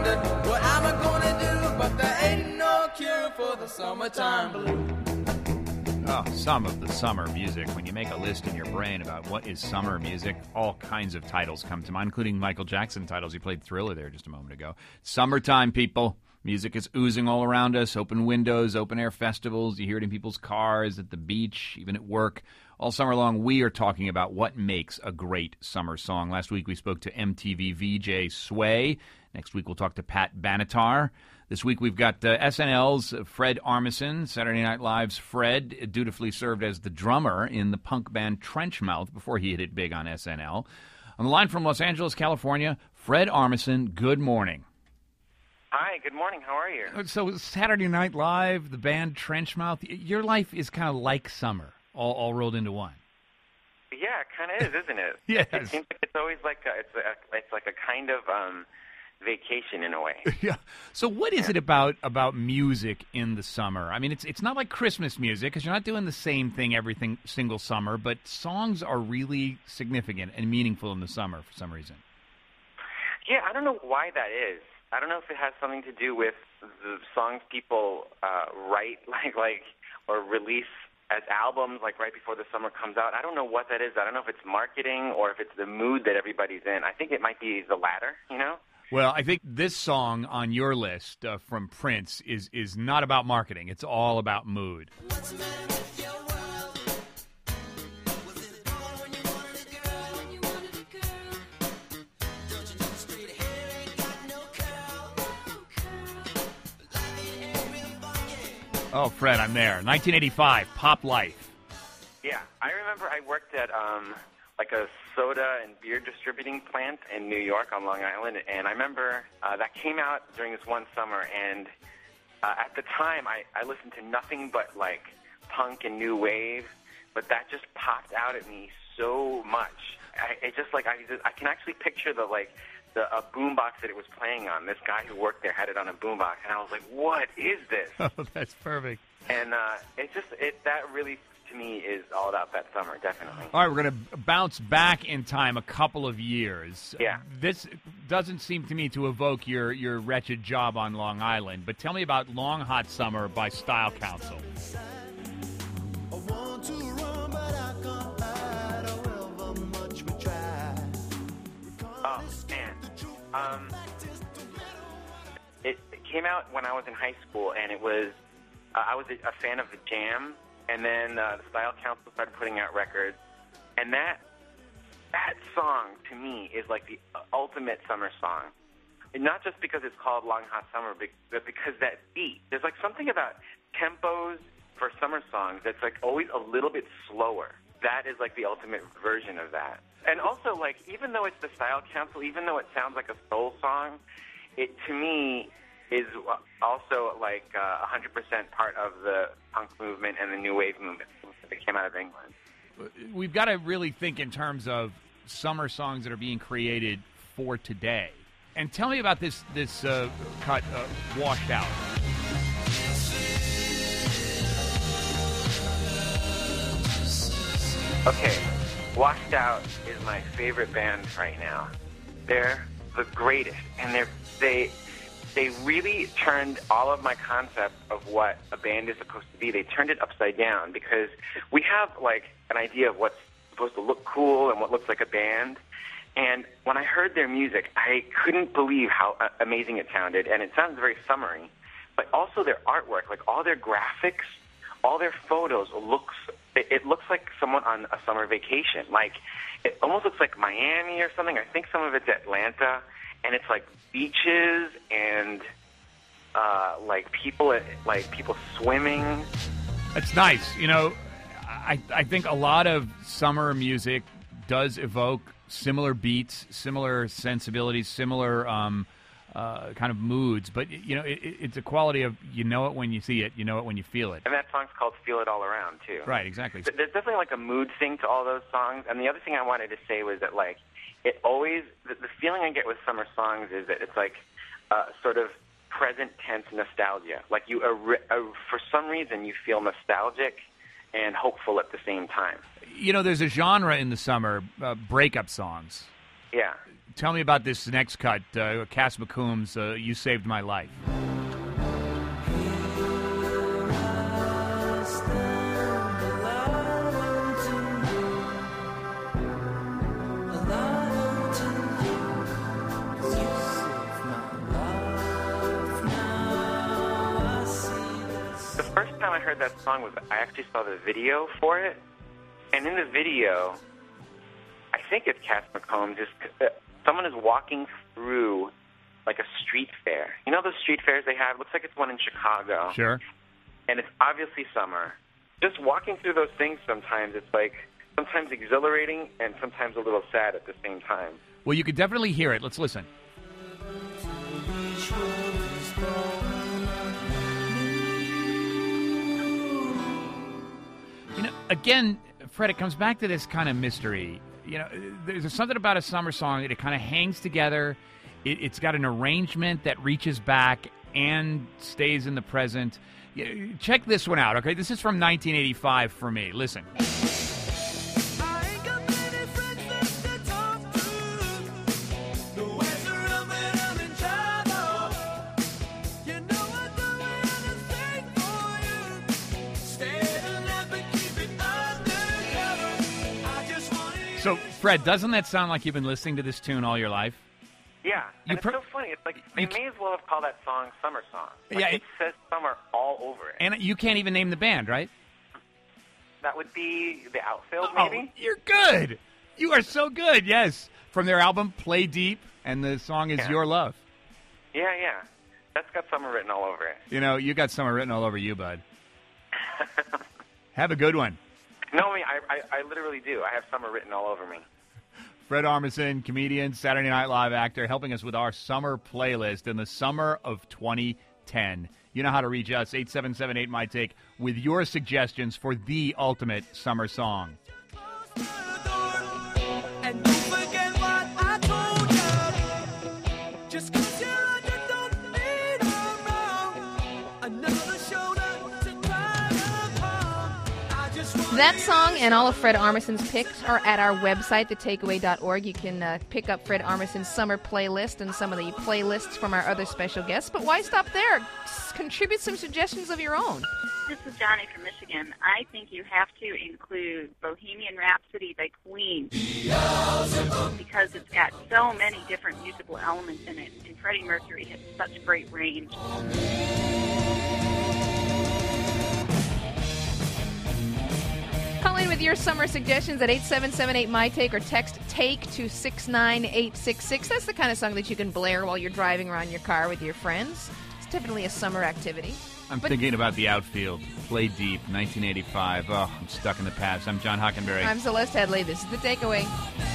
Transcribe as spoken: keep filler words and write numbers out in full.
wonder what am I gonna do, but there ain't no cure for the summertime blues. Oh, some of the summer music. When you make a list in your brain about what is summer music, all kinds of titles come to mind, including Michael Jackson titles. He played Thriller there just a moment ago. Summertime, people. Music is oozing all around us. Open windows, open-air festivals. You hear it in people's cars, at the beach, even at work. All summer long, we are talking about what makes a great summer song. Last week, we spoke to M T V V J Sway. Next week, we'll talk to Pat Benatar. This week, we've got uh, S N L's Fred Armisen. Saturday Night Live's Fred dutifully served as the drummer in the punk band Trenchmouth before he hit it big on S N L. On the line from Los Angeles, California, Fred Armisen, good morning. Hi, good morning. How are you? So Saturday Night Live, the band Trenchmouth, your life is kind of like summer, all, all rolled into one. Yeah, it kind of is, isn't it? Yes. It seems like it's always like a, it's a, it's like a kind of um, vacation in a way. Yeah. So what is it about about music in the summer? I mean, it's it's not like Christmas music because you're not doing the same thing every thing, single summer, but songs are really significant and meaningful in the summer for some reason. Yeah, I don't know why that is. I don't know if it has something to do with the songs people uh, write, like like or release as albums, like right before the summer comes out. I don't know what that is. I don't know if it's marketing or if it's the mood that everybody's in. I think it might be the latter, you know? Well, I think this song on your list uh, from Prince is is not about marketing. It's all about mood. What's the matter with your world? Was it a dawn when you wanted a girl? When you wanted a girl? Don't you know the straight hair ain't got no curl? No curl. Life ain't real funky. Oh, Fred, I'm there. nineteen eighty-five, Pop Life. Yeah, I remember I worked at um, like a soda and beer distributing plant in New York on Long Island, and I remember uh, that came out during this one summer, and uh, at the time I, I listened to nothing but like punk and new wave, but that just popped out at me so much. I, it just like I, just, I can actually picture the like the a boombox that it was playing on. This guy who worked there had it on a boombox, and I was like, "What is this?" Oh, that's perfect. And uh, it just it that really. To me, is all about that summer, definitely. All right, we're going to bounce back in time a couple of years. Yeah. This doesn't seem to me to evoke your, your wretched job on Long Island, but tell me about Long Hot Summer by Style Council. I want to run, but I can't hide however much we try. Oh, man. Um, it, it came out when I was in high school, and it was, uh, I was a, a fan of the Jam. And then uh, the Style Council started putting out records, and that that song to me is like the ultimate summer song. And not just because it's called Long Hot Summer, but because that beat. There's like something about tempos for summer songs that's like always a little bit slower. That is like the ultimate version of that. And also, like, even though it's the Style Council, even though it sounds like a soul song, it to me is also like uh, one hundred percent part of the punk movement and the new wave movement that came out of England. We've got to really think in terms of summer songs that are being created for today. And tell me about this this uh, cut, uh, Washed Out. Okay, Washed Out is my favorite band right now. They're the greatest, and they're they. They really turned all of my concept of what a band is supposed to be, they turned it upside down, because we have, like, an idea of what's supposed to look cool and what looks like a band. And when I heard their music, I couldn't believe how uh, amazing it sounded. And it sounds very summery, but also their artwork, like all their graphics, all their photos looks, it, it looks like someone on a summer vacation. Like, it almost looks like Miami or something. I think some of it's Atlanta. And it's like beaches and uh, like people, like people swimming. That's nice. You know, I I think a lot of summer music does evoke similar beats, similar sensibilities, similar um, uh, kind of moods. But you know, it, it's a quality of you know it when you see it, you know it when you feel it. And that song's called "Feel It All Around" too. Right, exactly. There's definitely like a mood thing to all those songs. And the other thing I wanted to say was that like. It always, the, the feeling I get with summer songs is that it's like uh, sort of present tense nostalgia. Like you, uh, uh, for some reason, you feel nostalgic and hopeful at the same time. You know, there's a genre in the summer, uh, breakup songs. Yeah. tell me about this next cut, uh, Cass McComb's uh, "You Saved My Life." The first time I heard that song was I actually saw the video for it, and in the video, I think it's Cass McComb. Just uh, someone is walking through like a street fair. You know those street fairs they have? Looks like it's one in Chicago. Sure. And it's obviously summer. Just walking through those things sometimes, it's like sometimes exhilarating and sometimes a little sad at the same time. Well, you could definitely hear it. Let's listen. You know, again, Fred, it comes back to this kind of mystery. You know, there's something about a summer song that it kind of hangs together. It, it's got an arrangement that reaches back and stays in the present. You- Check this one out, okay? This is from nineteen eighty-five for me. Listen. So, Fred, doesn't that sound like you've been listening to this tune all your life? Yeah, You and pro- it's so funny. It's like they you may as well have called that song "Summer Song." Like, Yeah, it, it- says "summer" all over it. And you can't even name the band, right? That would be the Outfield, Oh, maybe. you're good. You are so good, yes. From their album, Play Deep, and the song is Yeah. Your Love. Yeah, yeah, that's got "summer" written all over it. You know, you got summer written all over you, bud. Have a good one. No, I mean, I, I, I literally do. I have "summer" written all over me. Fred Armisen, comedian, Saturday Night Live actor, helping us with our summer playlist in the summer of twenty ten. You know how to reach us, eight seven seven eight, M Y Take, with your suggestions for the ultimate summer song. And don't forget what I told you. Just 'cause you're under, don't mean I'm wrong. Another shoulder to cry upon. I just want That song and all of Fred Armisen's picks are at our website, the takeaway dot org. You can uh, pick up Fred Armisen's summer playlist and some of the playlists from our other special guests. But why stop there? S- contribute some suggestions of your own. This is Johnny from Michigan. I think you have to include Bohemian Rhapsody by Queen because it's got so many different musical elements in it, and Freddie Mercury has such great range. Call in with your summer suggestions at eight seven seven eight, M Y Take or text TAKE to six nine eight six six. That's the kind of song that you can blare while you're driving around your car with your friends. It's definitely a summer activity. I'm But- thinking about the outfield. Play Deep, nineteen eighty-five. Oh, I'm stuck in the past. I'm John Hockenberry. I'm Celeste Headley. This is The Takeaway.